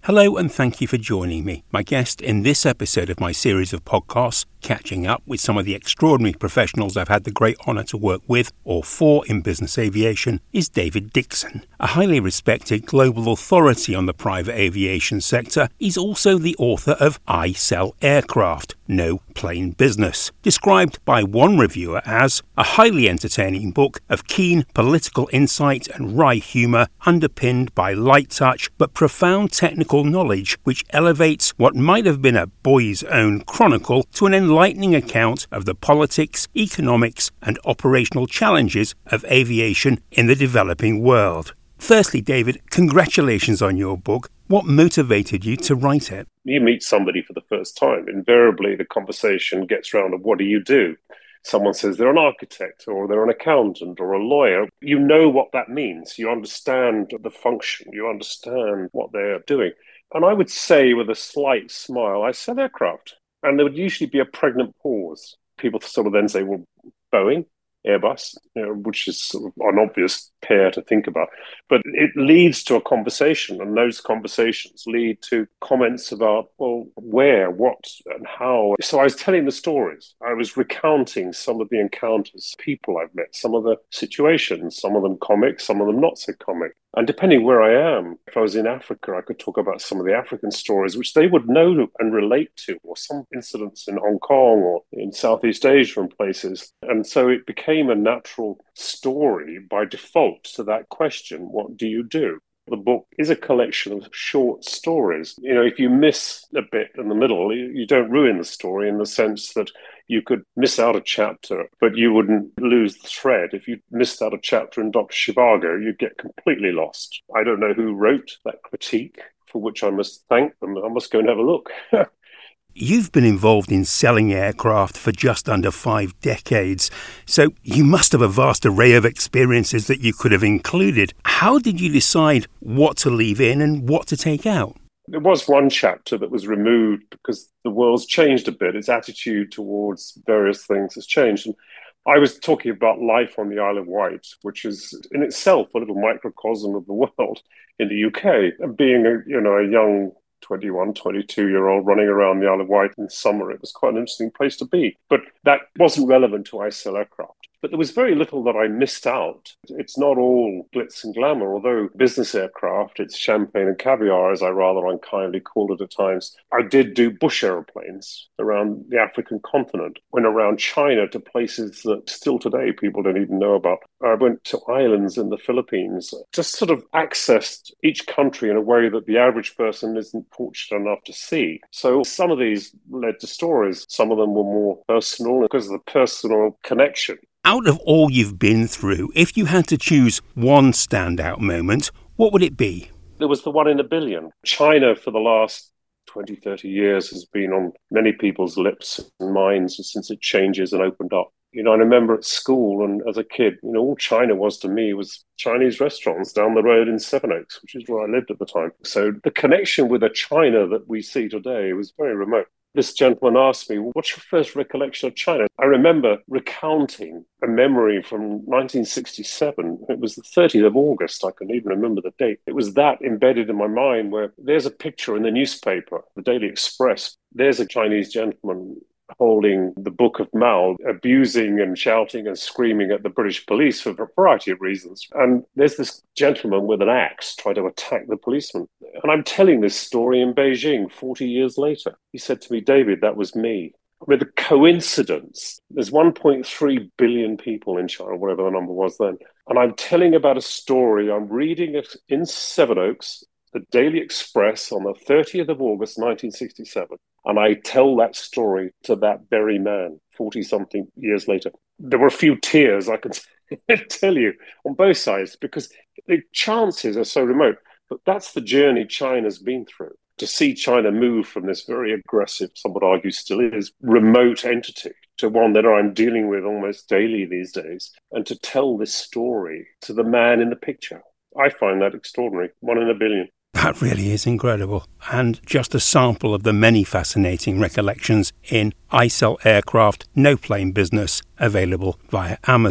Hello and thank you for joining me. My guest in this episode of my series of podcasts, catching up with some of the extraordinary professionals I've had the great honour to work with or for in business aviation, is David Dixon. A highly respected global authority on the private aviation sector, he's also the author of I Sell Aircraft, No Plane Business, described by one reviewer as a highly entertaining book of keen political insight and wry humour underpinned by light touch but profound technical knowledge which elevates what might have been a boy's own chronicle to an enlightening account of the politics, economics and operational challenges of aviation in the developing world. Firstly, David, congratulations on your book. What motivated you to write it? You meet somebody for the first time. Invariably, the conversation gets round to what do you do? Someone says they're an architect or they're an accountant or a lawyer. You know what that means. You understand the function. You understand what they're doing. And I would say with a slight smile, I sell aircraft. And there would usually be a pregnant pause. People sort of then say, well, Boeing, Airbus, which is sort of an obvious pair to think about. But it leads to a conversation, and those conversations lead to comments about, well, where, what, and how. So I was telling the stories. I was recounting some of the encounters, people I've met, some of the situations, some of them comic, some of them not so comic. And depending where I am, if I was in Africa, I could talk about some of the African stories, which they would know and relate to, or some incidents in Hong Kong or in Southeast Asia and places. And so it became a natural story by default to that question, what do you do? The book is a collection of short stories. If you miss a bit in the middle, you don't ruin the story in the sense that you could miss out a chapter, but you wouldn't lose the thread. If you missed out a chapter in Dr. Zhivago, you'd get completely lost. I don't know who wrote that critique, for which I must thank them. I must go and have a look. You've been involved in selling aircraft for just under 5 decades, so you must have a vast array of experiences that you could have included. How did you decide what to leave in and what to take out? There was one chapter that was removed because the world's changed a bit. Its attitude towards various things has changed. And I was talking about life on the Isle of Wight, which is in itself a little microcosm of the world in the UK. And being a young 21, 22-year-old running around the Isle of Wight in summer, it was quite an interesting place to be. But that wasn't relevant to I Sell Aircraft. But there was very little that I missed out. It's not all glitz and glamour, although business aircraft, it's champagne and caviar, as I rather unkindly called it at times. I did do bush aeroplanes around the African continent, went around China to places that still today people don't even know about. I went to islands in the Philippines, just sort of accessed each country in a way that the average person isn't fortunate enough to see. So some of these led to stories. Some of them were more personal because of the personal connection. Out of all you've been through, if you had to choose one standout moment, what would it be? There was the one in a billion. China, for the last 20, 30 years, has been on many people's lips and minds since it changes and opened up. I remember at school and as a kid, all China was to me was Chinese restaurants down the road in Sevenoaks, which is where I lived at the time. So the connection with the China that we see today was very remote. This gentleman asked me, what's your first recollection of China? I remember recounting a memory from 1967. It was the 30th of August. I can even remember the date. It was that embedded in my mind where there's a picture in the newspaper, the Daily Express. There's a Chinese gentleman holding the Book of Mao, abusing and shouting and screaming at the British police for a variety of reasons. And there's this gentleman with an axe trying to attack the policeman. And I'm telling this story in Beijing 40 years later. He said to me, David, that was me. With a coincidence, there's 1.3 billion people in China, whatever the number was then. And I'm telling about a story. I'm reading it in Sevenoaks, the Daily Express on the 30th of August, 1967. And I tell that story to that very man 40-something years later. There were a few tears, I can tell you, on both sides, because the chances are so remote. But that's the journey China's been through. To see China move from this very aggressive, some would argue still is, remote entity to one that I'm dealing with almost daily these days, and to tell this story to the man in the picture. I find that extraordinary. 1 in a billion. That really is incredible. And just a sample of the many fascinating recollections in I Sell Aircraft, No Plane Business, available via Amazon.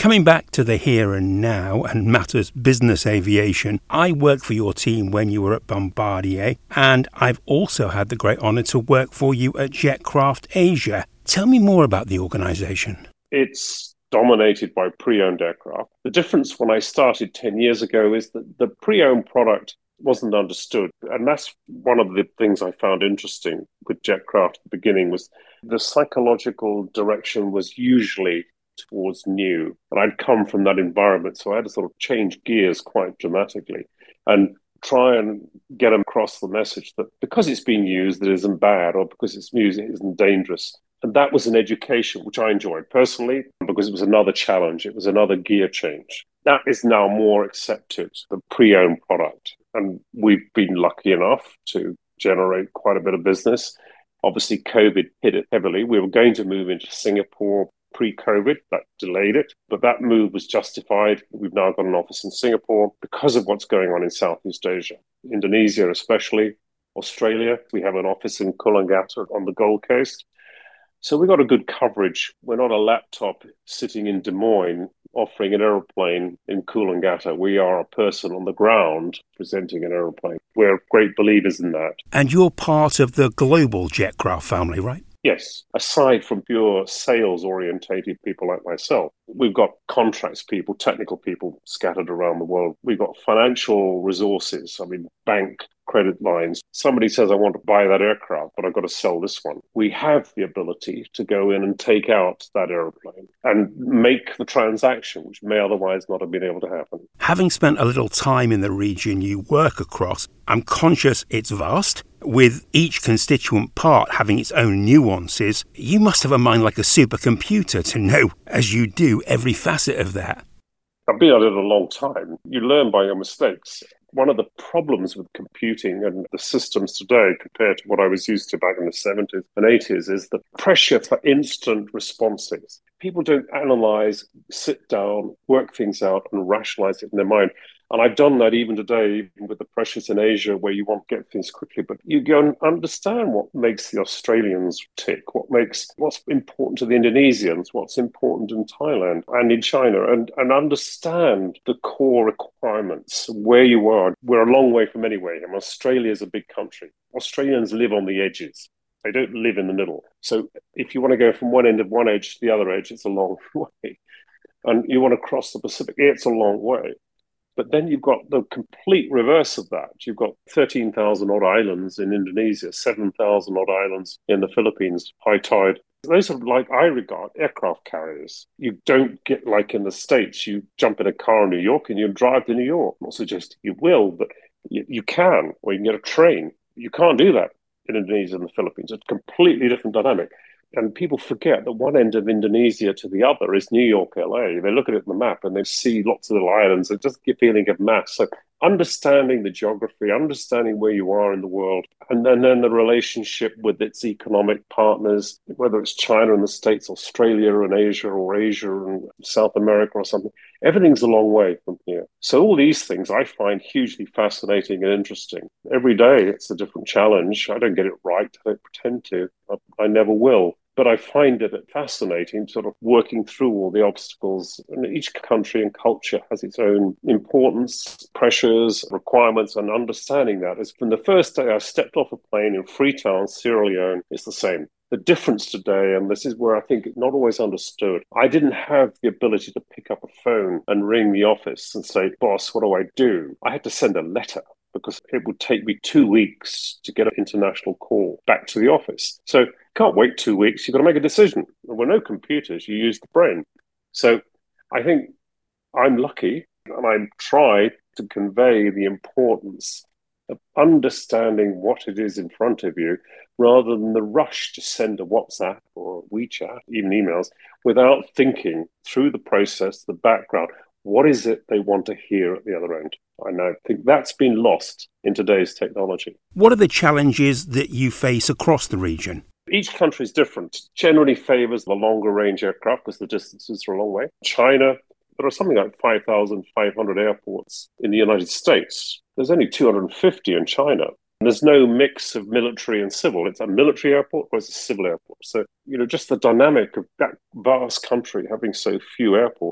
Coming back to the here and now and matters business aviation, I worked for your team when you were at Bombardier, and I've also had the great honour to work for you at Jetcraft Asia. Tell me more about the organisation. It's dominated by pre-owned aircraft. The difference when I started 10 years ago is that the pre-owned product wasn't understood. And that's one of the things I found interesting with Jetcraft at the beginning was the psychological direction was usually towards new. And I'd come from that environment, so I had to sort of change gears quite dramatically and try and get them across the message that because it's being used, it isn't bad, or because it's used, it isn't dangerous. And that was an education, which I enjoyed personally, because it was another challenge. It was another gear change. That is now more accepted, the pre-owned product. And we've been lucky enough to generate quite a bit of business. Obviously, COVID hit it heavily. We were going to move into Singapore pre-COVID. That delayed it. But that move was justified. We've now got an office in Singapore because of what's going on in Southeast Asia, Indonesia especially, Australia. We have an office in Coolangatta on the Gold Coast. So we got a good coverage. We're not a laptop sitting in Des Moines offering an aeroplane in Coolangatta. We are a person on the ground presenting an aeroplane. We're great believers in that. And you're part of the global Jetcraft family, right? Yes. Aside from pure sales-orientated people like myself, we've got contracts people, technical people scattered around the world. We've got financial resources, bank credit lines. Somebody says, I want to buy that aircraft, but I've got to sell this one. We have the ability to go in and take out that airplane and make the transaction, which may otherwise not have been able to happen. Having spent a little time in the region you work across, I'm conscious it's vast. With each constituent part having its own nuances, you must have a mind like a supercomputer to know, as you do, every facet of that. I've been at it a long time. You learn by your mistakes. One of the problems with computing and the systems today compared to what I was used to back in the 70s and 80s is the pressure for instant responses. People don't analyze, sit down, work things out and rationalize it in their mind. And I've done that even today, even with the pressures in Asia where you want to get things quickly. But you go and understand what makes the Australians tick, what's important to the Indonesians, what's important in Thailand and in China, and understand the core requirements, where you are. We're a long way from anywhere. Australia is a big country. Australians live on the edges. They don't live in the middle. So if you want to go from one end of one edge to the other edge, it's a long way. And you want to cross the Pacific, it's a long way. But then you've got the complete reverse of that. You've got 13,000 odd islands in Indonesia, 7,000 odd islands in the Philippines, high tide. Those are, like I regard, aircraft carriers. You don't get like in the States, you jump in a car in New York and you drive to New York. I'm not suggesting you will, but you can, or you can get a train. You can't do that in Indonesia and the Philippines. It's a completely different dynamic. And people forget that one end of Indonesia to the other is New York, LA. They look at it on the map and they see lots of little islands. It just gives a feeling of mass. So understanding the geography, understanding where you are in the world, and then the relationship with its economic partners, whether it's China and the States, Australia and Asia, or Asia and South America or something, everything's a long way from here. So all these things I find hugely fascinating and interesting. Every day it's a different challenge. I don't get it right. I don't pretend to. I never will. But I find it fascinating, sort of working through all the obstacles. And each country and culture has its own importance, pressures, requirements, and understanding that. As from the first day I stepped off a plane in Freetown, Sierra Leone, it's the same. The difference today, and this is where I think it's not always understood, I didn't have the ability to pick up a phone and ring the office and say, boss, what do I do? I had to send a letter, because it would take me 2 weeks to get an international call back to the office. So you can't wait 2 weeks. You've got to make a decision. There were no computers. You use the brain. So I think I'm lucky, and I try to convey the importance of understanding what it is in front of you rather than the rush to send a WhatsApp or a WeChat, even emails, without thinking through the process, the background. What is it they want to hear at the other end? And I think that's been lost in today's technology. What are the challenges that you face across the region? Each country is different. Generally favors the longer range aircraft because the distances are a long way. China, there are something like 5,500 airports in the United States. There's only 250 in China. There's no mix of military and civil. It's a military airport or it's a civil airport. So, just the dynamic of that vast country having so few airports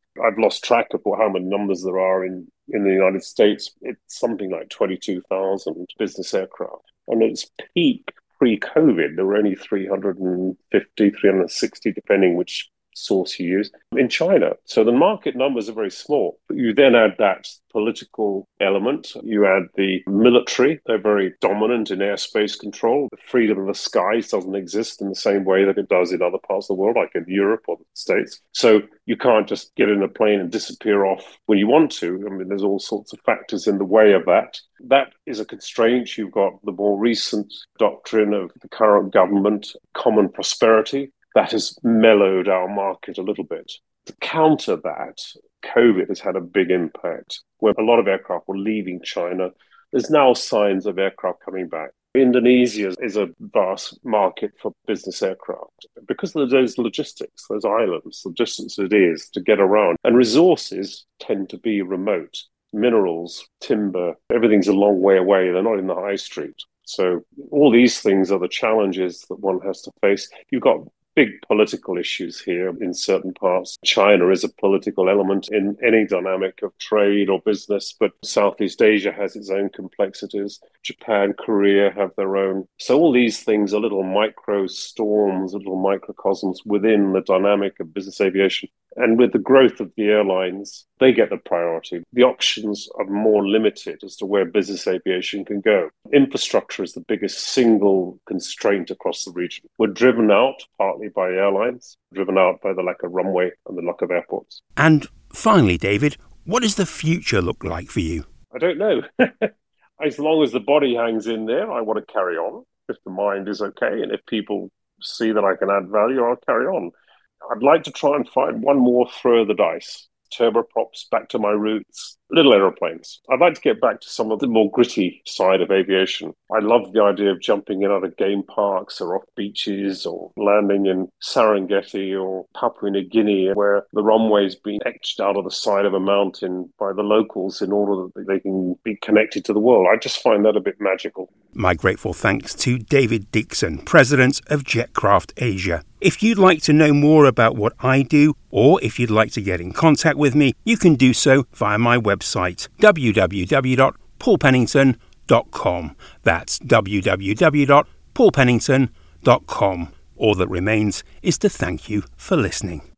I've lost track of how many numbers there are in the United States. It's something like 22,000 business aircraft. And its peak pre-COVID, there were only 350, 360, depending which source you use, in China. So the market numbers are very small. But you then add that political element, you add the military, they're very dominant in airspace control. The freedom of the skies doesn't exist in the same way that it does in other parts of the world, like in Europe or the States. So you can't just get in a plane and disappear off when you want to. I mean, there's all sorts of factors in the way of that. That is a constraint. You've got the more recent doctrine of the current government, common prosperity. That has mellowed our market a little bit. To counter that, COVID has had a big impact. Where a lot of aircraft were leaving China, there's now signs of aircraft coming back. Indonesia is a vast market for business aircraft because of those logistics, those islands, the distance it is to get around. And resources tend to be remote. Minerals, timber, everything's a long way away. They're not in the high street. So all these things are the challenges that one has to face. You've got big political issues here in certain parts. China is a political element in any dynamic of trade or business, but Southeast Asia has its own complexities. Japan, Korea have their own. So all these things are little micro storms, little microcosms within the dynamic of business aviation. And with the growth of the airlines, they get the priority. The options are more limited as to where business aviation can go. Infrastructure is the biggest single constraint across the region. We're driven out partly by airlines, driven out by the lack of runway and the lack of airports. And finally, David, what does the future look like for you? I don't know. As long as the body hangs in there, I want to carry on. If the mind is okay and if people see that I can add value, I'll carry on. I'd like to try and find one more throw of the dice. Turboprops, back to my roots, little aeroplanes. I'd like to get back to some of the more gritty side of aviation. I love the idea of jumping in out of game parks or off beaches or landing in Serengeti or Papua New Guinea where the runway's been etched out of the side of a mountain by the locals in order that they can be connected to the world. I just find that a bit magical. My grateful thanks to David Dixon, President of Jetcraft Asia. If you'd like to know more about what I do, or if you'd like to get in contact with me, you can do so via my website, www.paulpennington.com. That's www.paulpennington.com. All that remains is to thank you for listening.